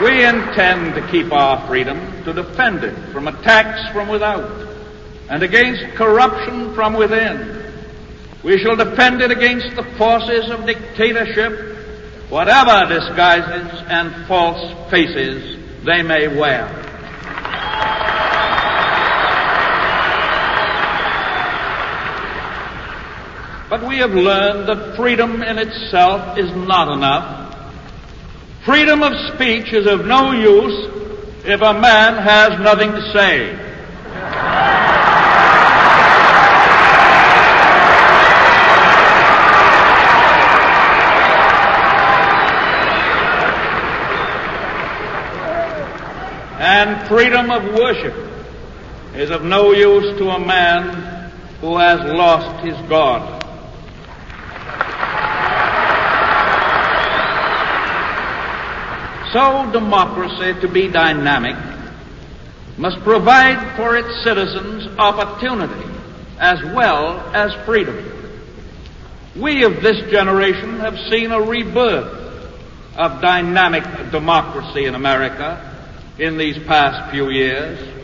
We intend to keep our freedom, to defend it from attacks from without and against corruption from within. We shall defend it against the forces of dictatorship, whatever disguises and false faces they may wear. But we have learned that freedom in itself is not enough. Freedom of speech is of no use if a man has nothing to say. And freedom of worship is of no use to a man who has lost his God. So democracy, to be dynamic, must provide for its citizens opportunity as well as freedom. We of this generation have seen a rebirth of dynamic democracy in America in these past few years.